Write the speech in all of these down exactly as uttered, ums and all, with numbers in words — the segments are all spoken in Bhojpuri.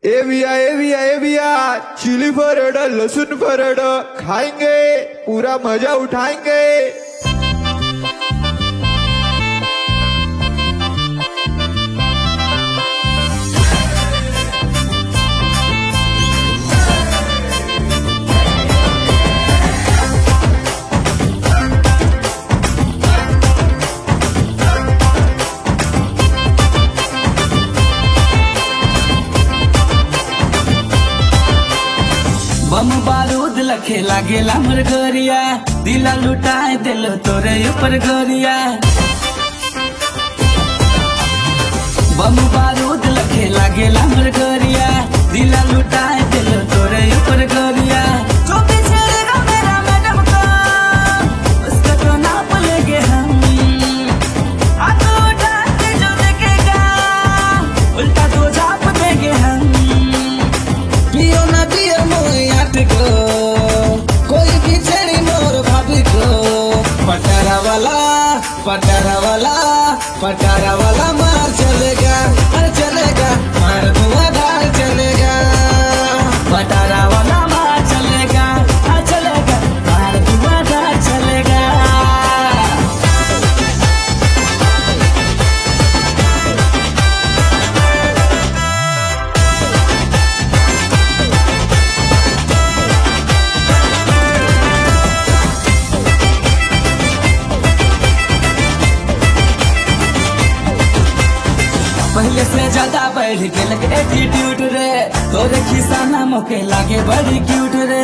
ए भैया ए भैया ए भैया चिली पराठा लहसुन पराठा खाएंगे, पूरा मजा उठाएंगे। बम बारूद लखे लागेला मोर गोरिया, दिला लुटाए दिलो तोरे ऊपर गोरिया। बम बारूद लखे लागेला मोर गोरिया, दिला लुटाए दिलो तोरे ऊपर गोरिया। जो भी छेड़ेगा मेरा मैडम को, उसका तो नाप लेंगे हम। हाथ उठा के जो देखेगा, उल्टा तो झाप देंगे हम। पियो ना पियो को कोई भी छेड़ी मोर भाभी को, पटारा वाला पटारा वाला पटारा वाला मार चलेगा, अरे चलेगा मार धुआंधार चलेगा। पटारा वाला मार चलेगा, अरे चलेगा मार धुआंधार चलेगा। पहले से ज्यादा बढ़ के एटीट्यूड रे, तोरे खिसाना मोके लागे बड़ी क्यूट रे।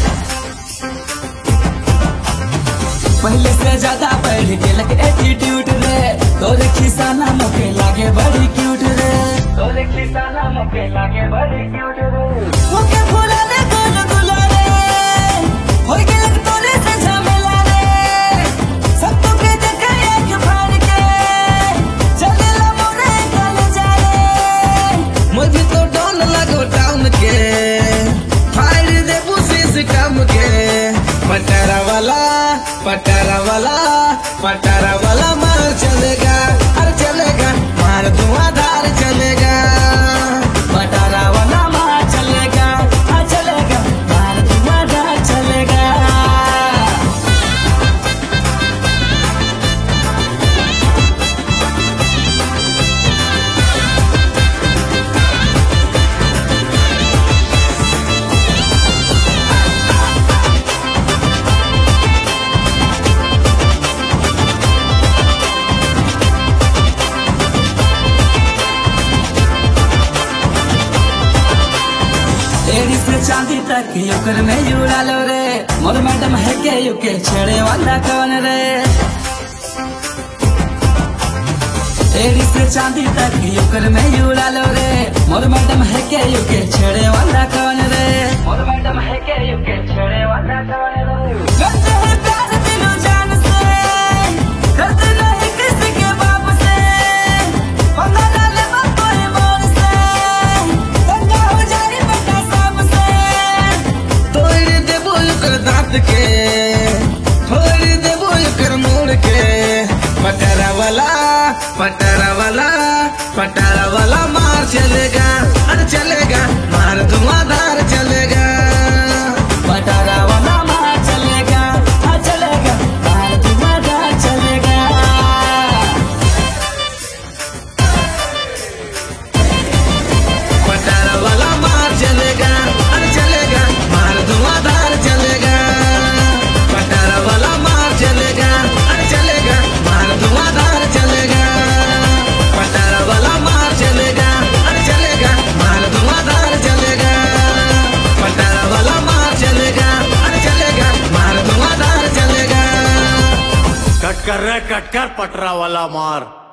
पहले से ज्यादा बढ़ के एटीट्यूड रे, तोरे खिसाना मोके लागे बड़ी क्यूट रे। तोरे खिसाना मोके लागे बड़ी क्यूट रे। मोके फूला दे गोल गुलारे, होई गेल तोरे से झमेला रे। सब तो के देखे एक फाड़ के, चलेला मोरे गल जाए। मुझे तो डोल लगो टाउन के, फाड़ दे पुसिस काम के। पटारा वाला पटारा वाला पटारा वाला मार चलेगा, अरे चलेगा मार धुआंधार चलेगा। पटारा वाला मार चलेगा, अरे चलेगा मार धुआंधार चलेगा। एड़ी से चांदी तक योकर में उड़ा लो रे, मोर मैडम है के युके छेड़े वाला कौन रे। एड़ी से चांदी तक योकर में उड़ा लो रे, मोर मैडम है के युके छेड़े वाला कौन रे। मोर मैडम है के युके छेड़े वाला कौन रे। करते हैं प्यार दिलो जान से, करते नहीं किसी के बाप से। पंगा डाले कोई मोर से, पंगा हो जाए बेटा सब से। तोड़ दे बोल कर दांत के, फोड़ दे बोल कर मोड़ के। पटारा वाला पटारा वाला पटारा वाला मार चलेगा, अरे चलेगा मार धुआंधार चलेगा। पटारा वाला मार चलेगा, अरे चलेगा मार धुआंधार चलेगा। पटारा वाला मार चलेगा, अरे चलेगा मार धुआंधार चलेगा। पटारा वाला मार चलेगा, अरे चलेगा मार धुआंधार चलेगा। पटारा वाला मार चलेगा, अरे चलेगा मार धुआंधार चलेगा। पटारा वाला मार चलेगा, अरे चलेगा मार धुआंधार चलेगा। कट कर रहे कट कर पटरा वाला मार।